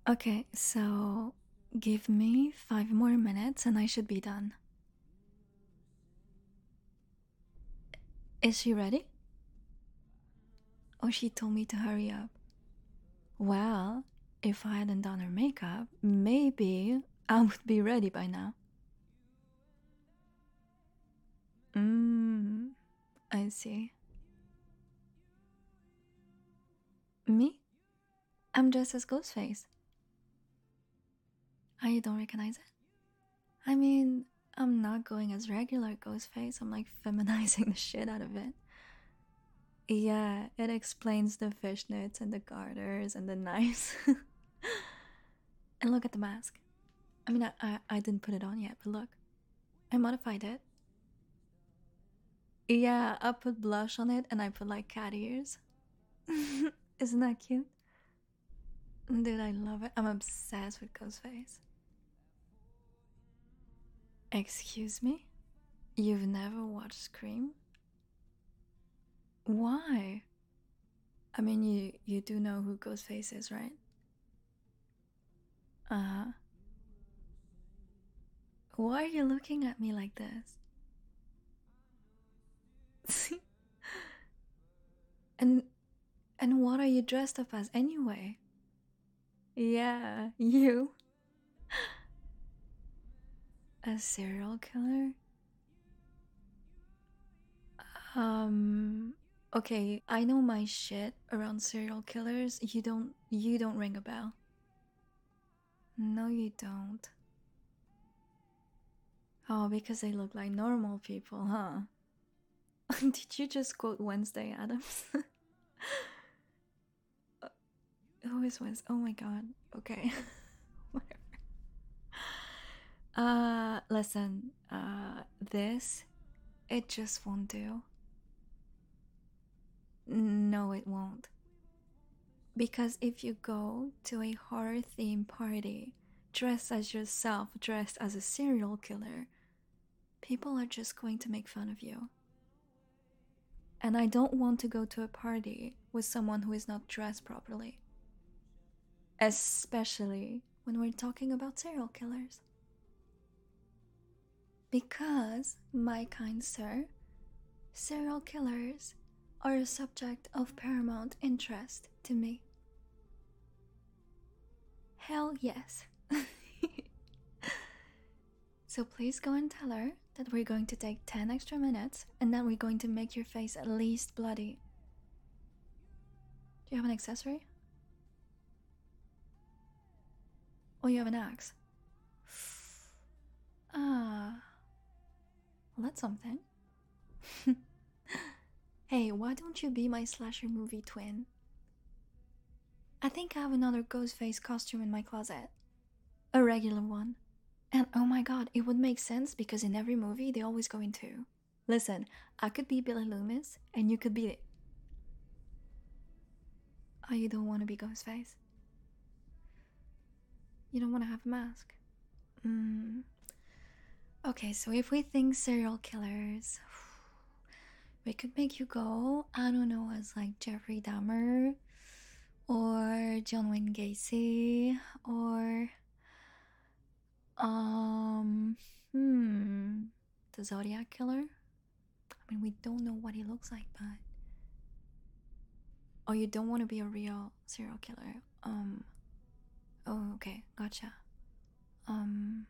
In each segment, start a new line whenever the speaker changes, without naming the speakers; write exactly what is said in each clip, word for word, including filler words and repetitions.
Okay, so give me five more minutes and I should be done. Is she ready? Oh, she told me to hurry up. Well, if I hadn't done her makeup, maybe I would be ready by now. Mmm, I see. Me? I'm dressed as Ghostface. Oh, you don't recognize it? I mean, I'm not going as regular Ghostface, I'm like feminizing the shit out of it. Yeah, it explains the fishnets and the garters and the knives. And look at the mask. I mean, I, I, I didn't put it on yet, but look. I modified it. Yeah, I put blush on it and I put like cat ears. Isn't that cute? Dude, I love it. I'm obsessed with Ghostface. Excuse me? You've never watched Scream? Why? I mean, you, you do know who Ghostface is, right? Uh huh. Why are you looking at me like this? and and what are you dressed up as anyway? Yeah, you. A serial killer? Um okay, I know my shit around serial killers. You don't you don't ring a bell. No you don't. Oh, because they look like normal people, huh? Did you just quote Wednesday Adams? Who is Wednesday? Oh my god. Okay. Whatever. Uh listen, uh this it just won't do. No, it won't. Because if you go to a horror themed party, dressed as yourself, dressed as a serial killer, people are just going to make fun of you. And I don't want to go to a party with someone who is not dressed properly. Especially when we're talking about serial killers. Because, my kind sir, serial killers are a subject of paramount interest to me. Hell yes. So please go and tell her that we're going to take ten extra minutes and then we're going to make your face at least bloody. Do you have an accessory? Oh, you have an axe. Ah, well, that's something. Hey, why don't you be my slasher movie twin? I think I have another Ghostface costume in my closet. A regular one. And oh my god, it would make sense because in every movie they always go into. Listen, I could be Billy Loomis and you could be. Oh, you don't want to be Ghostface? You don't want to have a mask? Hmm. Okay, so if we think serial killers, we could make you go, I don't know, as like Jeffrey Dahmer or John Wayne Gacy or um hmm the Zodiac killer. I mean, we don't know what he looks like, but oh, you don't want to be a real serial killer. Um oh, okay, gotcha. Um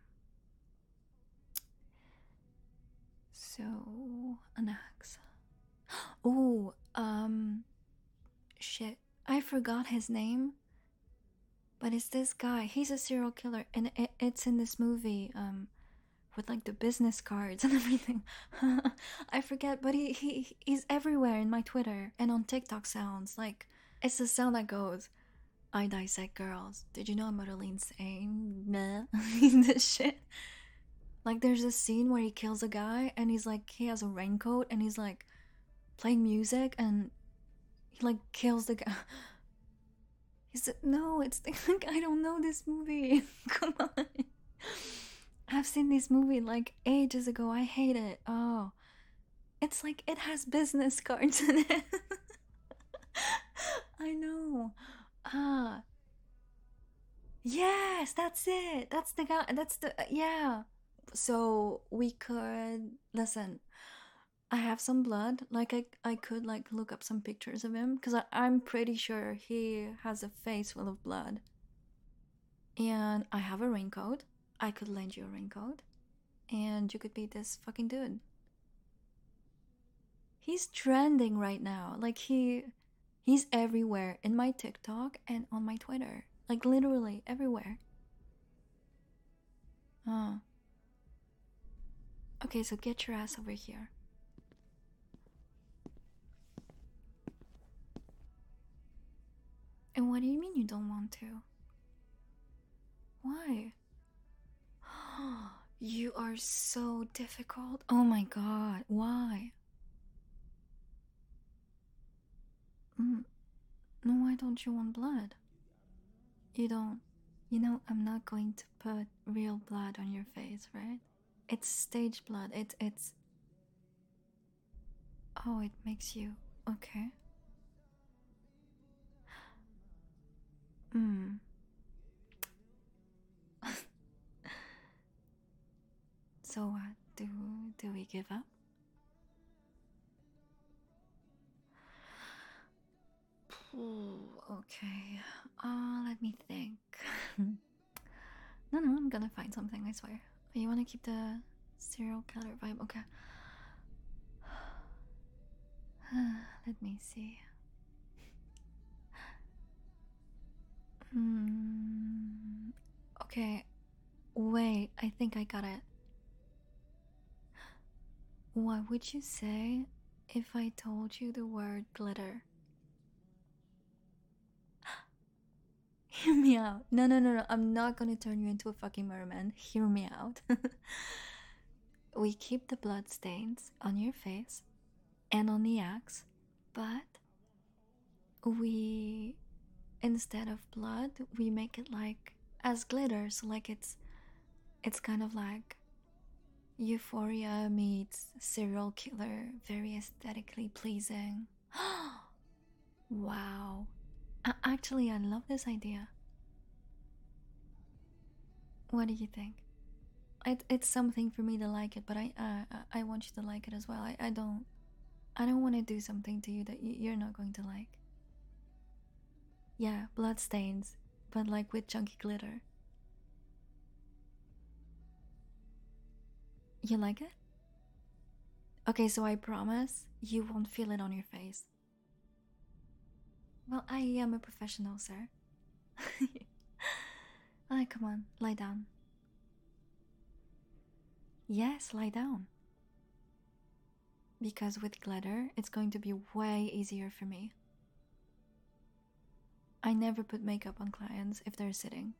so an axe. Oh, um shit. I forgot his name. But it's this guy. He's a serial killer, and it, it's in this movie, um, with like the business cards and everything. I forget, but he, he he's everywhere in my Twitter and on TikTok sounds. Like it's the sound that goes, "I dissect girls." Did you know I'm utterly insane? Nah, this shit. Like there's a scene where he kills a guy, and he's like he has a raincoat, and he's like playing music, and he like kills the guy. He said, no, it's like, I don't know this movie. Come on. I've seen this movie like ages ago. I hate it. Oh, it's like it has business cards in it. I know. Ah, Yes, that's it. That's the guy. That's the uh, yeah. So we could listen. I have some blood. Like I, I could like look up some pictures of him because I'm pretty sure he has a face full of blood. And I have a raincoat. I could lend you a raincoat, and you could be this fucking dude. He's trending right now. Like he, he's everywhere in my TikTok and on my Twitter. Like literally everywhere. Oh. Okay, so get your ass over here. And what do you mean you don't want to? Why? You are so difficult. Oh my god, why? Mm, no, why don't you want blood? You don't. You know, I'm not going to put real blood on your face, right? It's stage blood. It's. It's. Oh, it makes you. Okay. Hmm. So what? Do do we give up? Ooh, okay. Uh, let me think. No, no, I'm gonna find something, I swear. You wanna keep the serial killer vibe? Okay. Let me see. Hmm. Okay. Wait, I think I got it. What would you say if I told you the word glitter? Hear me out. No, no, no, no. I'm not gonna turn you into a fucking merman. Hear me out. We keep the blood stains on your face and on the axe, but we, instead of blood, we make it like as glitter. So like it's it's kind of like Euphoria meets serial killer, very aesthetically pleasing. Wow. A- Actually, I love this idea. What do you think? It, it's something for me to like it, but I uh, I want you to like it as well. I, I don't I don't want to do something to you that y- you're not going to like. Yeah, blood stains, but like with chunky glitter. You like it? Okay, so I promise you won't feel it on your face. Well, I am a professional, sir. Alright, come on, lie down. Yes, lie down. Because with glitter, it's going to be way easier for me. I never put makeup on clients if they're sitting.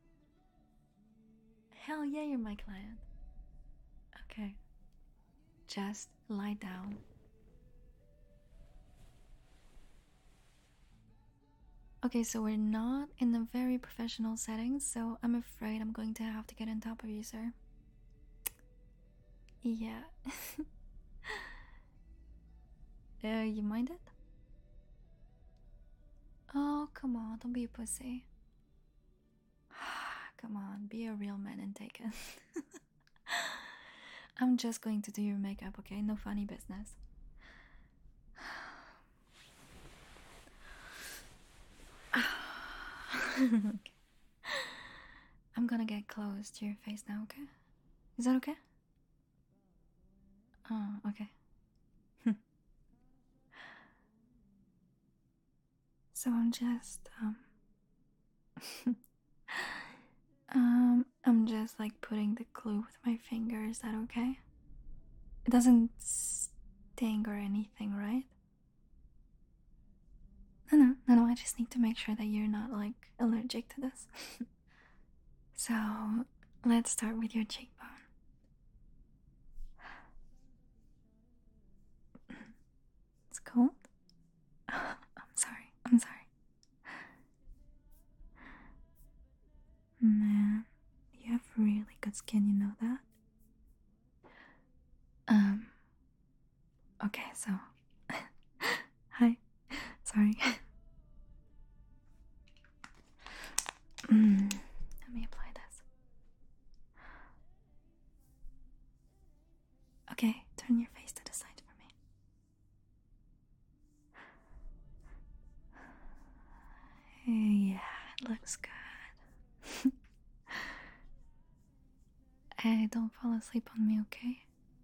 Hell yeah, you're my client. Okay. Just lie down. Okay, so we're not in a very professional setting, so I'm afraid I'm going to have to get on top of you, sir. Yeah. uh, you mind it? Oh, come on, don't be a pussy. Come on, be a real man and take it. I'm just going to do your makeup, okay? No funny business. Okay. I'm gonna get close to your face now, okay? Is that okay? Oh, okay. So I'm just um um I'm just like putting the glue with my finger. Is that okay? It doesn't sting or anything, right? No, no, no, no. I just need to make sure that you're not like allergic to this. So let's start with your cheekbone. It's cold. I'm sorry. I'm sorry. Man, you have really good skin. You know that. Um. Okay, so. Hi. Sorry. Mm, let me turn your face to the side for me. Yeah, it looks good. Hey, don't fall asleep on me, okay?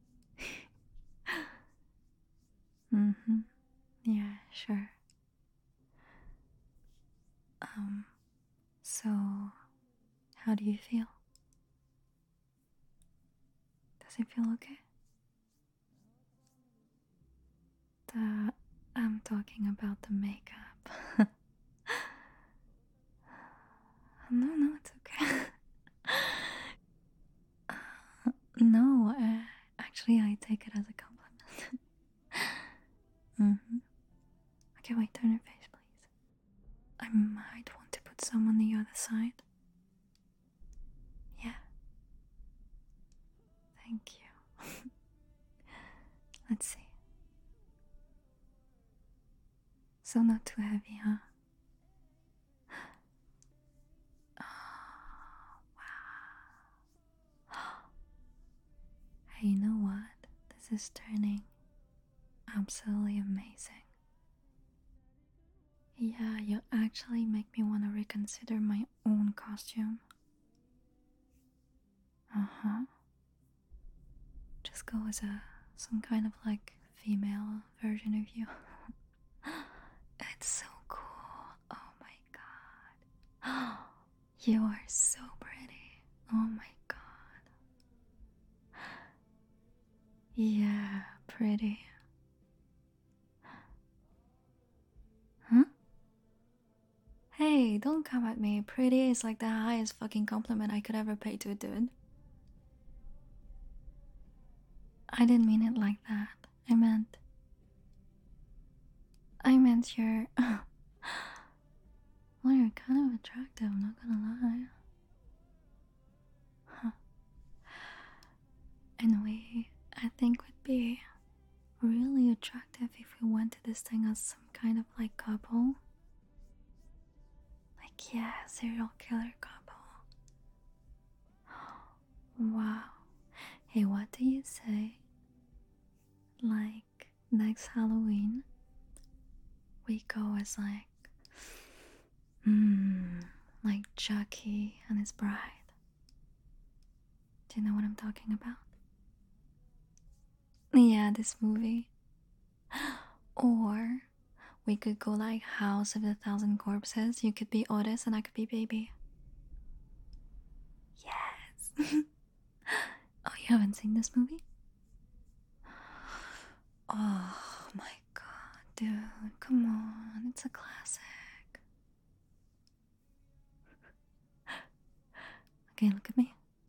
Mm-hmm. Yeah, sure. Um, so, how do you feel? Does it feel okay? The, I'm talking about the makeup. No, no, it's okay. Uh, no, uh, actually, I take it as a compliment. Mm-hmm. Okay, wait, turn your face, please. I might want to put some on the other side. Yeah. Thank you. Let's see. So not too heavy, huh? Oh, wow. Hey, you know what? This is turning absolutely amazing. Yeah, you actually make me want to reconsider my own costume. Uh-huh. Just go as a some kind of like female version of you. It's so cool. Oh my god. You are so pretty. Oh my god. Yeah, pretty. Huh? Hey, don't come at me. Pretty is like the highest fucking compliment I could ever pay to a dude. I didn't mean it like that. I meant. I meant you're. Well, you're kind of attractive, I'm not gonna lie. Huh. Anyway, I think would be really attractive if we went to this thing as some kind of like couple. Like, yeah, serial killer couple. Wow. Hey, what do you say? Like, next Halloween, we go as like. Mmm, like Chucky and his bride. Do you know what I'm talking about? Yeah, this movie. Or we could go like House of the Thousand Corpses. You could be Otis and I could be Baby. Yes. Oh, you haven't seen this movie? Oh my god, dude. Come on. It's a classic. Okay, look at me.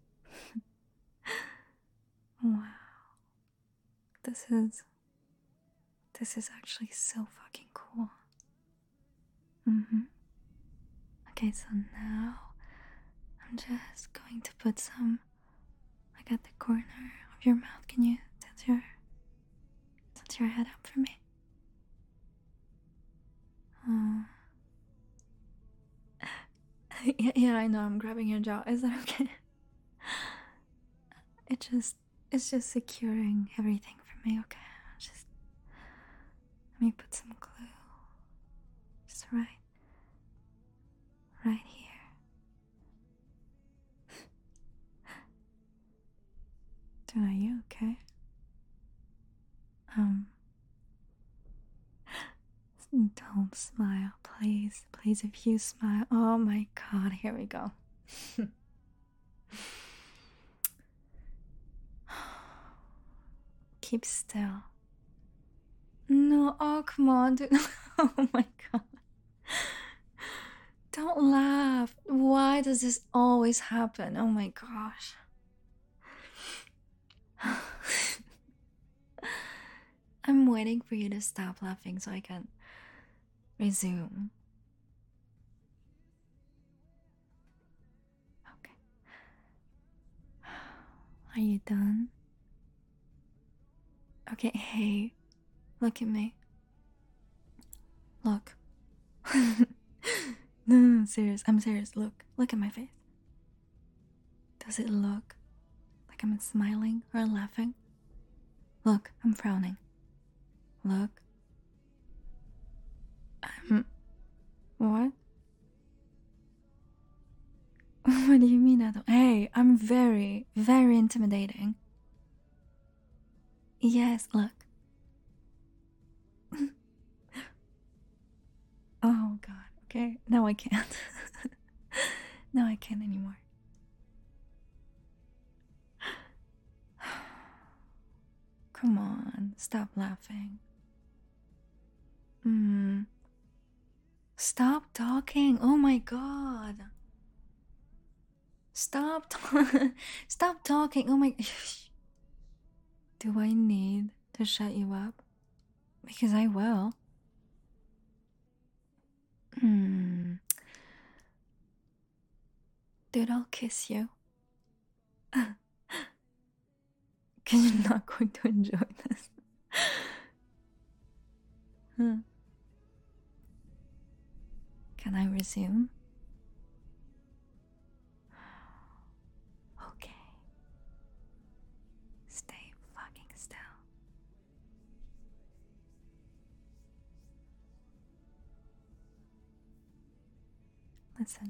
Wow. This is. This is actually so fucking cool. Mm hmm. Okay, so now I'm just going to put some like at the corner of your mouth. Can you tilt your tilt your head up for me? Oh. yeah, yeah, I know I'm grabbing your jaw. Is that okay? It just it's just securing everything for me, okay? Just let me put some glue. Just right right here. Dude, are you okay? Um Don't smile, please. Please, if you smile. Oh my god, here we go. Keep still. No, oh, come on, dude. Oh my god. Don't laugh. Why does this always happen? Oh my gosh. I'm waiting for you to stop laughing so I can resume. Okay. Are you done? Okay, hey, look at me. Look. No, no, no, serious. I'm serious. Look. Look at my face. Does it look like I'm smiling or laughing? Look, I'm frowning. Look. I'm. What? What do you mean I don't? Hey, I'm very, very intimidating. Yes, look. Oh god, okay. Now I can't. Now I can't anymore. Come on, stop laughing. Hmm. Stop talking. Oh my god. Stop Stop talking. Oh my Do I need to shut you up? Because I will. Hmm. Dude, I'll kiss you. Because you're not going to enjoy this. Huh. Can I resume? Okay. Stay fucking still. Listen.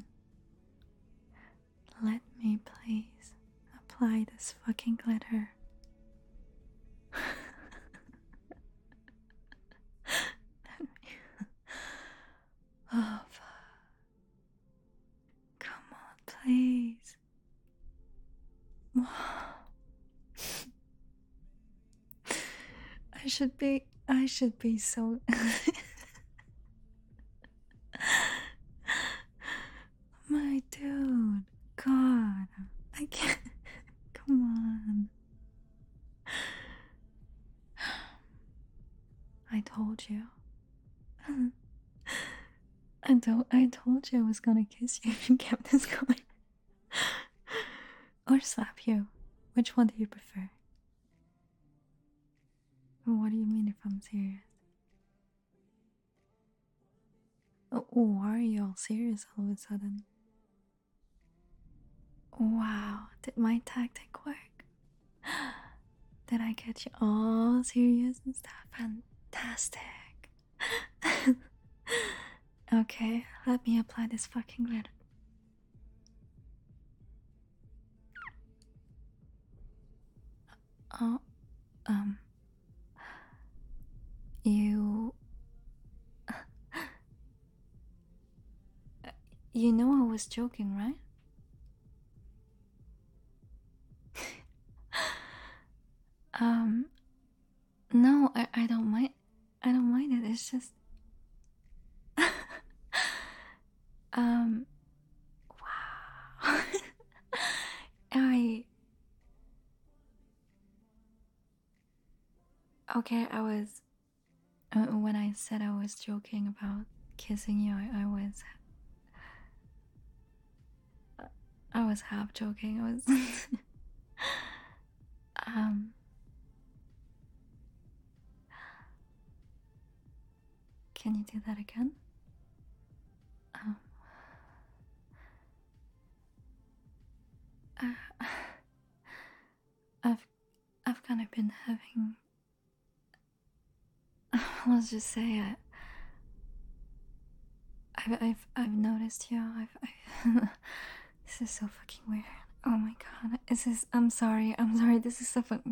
Let me please apply this fucking glitter. Oh, fuck. Come on, please. I should be. I should be so. My dude. God. I can't. Come on. I told you. I don't. I told you I was gonna kiss you if you kept this going. Or slap you. Which one do you prefer? What do you mean if I'm serious? Oh, why are you all serious all of a sudden? Wow, did my tactic work? Did I get you all serious and stuff? Fantastic. Okay, let me apply this fucking glitter. Oh, um, you. You know I was joking, right? um, no, I, I don't mind. I don't mind it. It's just. um, wow. I. Okay, I was. Uh, when I said I was joking about kissing you, I, I was. I was half joking. I was. um. Can you do that again? Um. Uh, I've. I've kind of been having. Let's just say I. I've. I've. I've noticed you. I've. I've this is so fucking weird. Oh my god. This is. I'm sorry. I'm sorry. This is so fucking.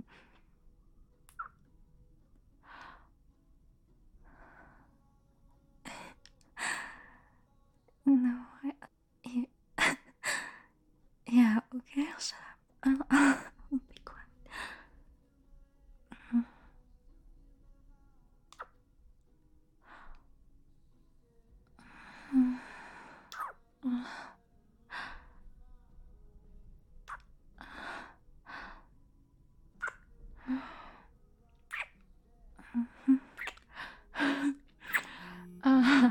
No, I. You, yeah, okay, I'll shut up. I'll, I'll be quiet. Uh,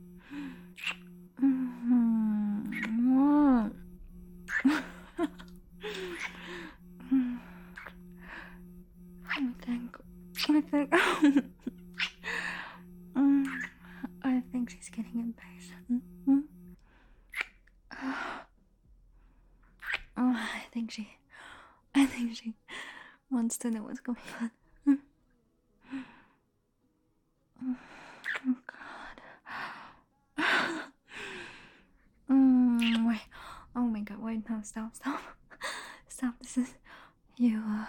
I think, I think, I think she's getting impatient. Oh, I think she, I think she wants to know what's going on. Oh God. mm, wait. Oh my God. Wait. No. Stop. Stop. Stop. This is you. Uh,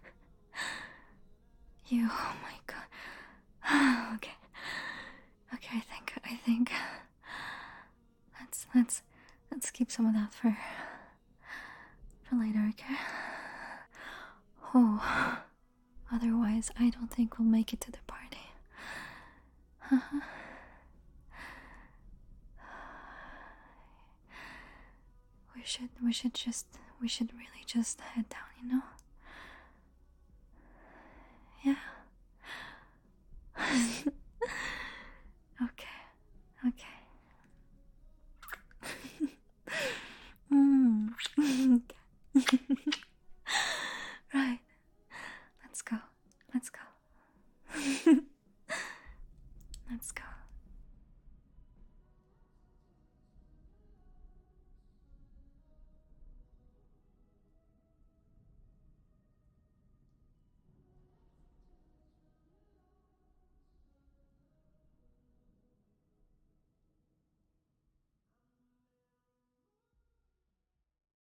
you. Oh my God. okay. Okay. I think. I think. Let's. Let's. Let's keep some of that for. For later. Okay. Oh. Otherwise, I don't think we'll make it to the party. Uh-huh. We should, we should just, we should really just head down, you know? Yeah. okay, okay. mm.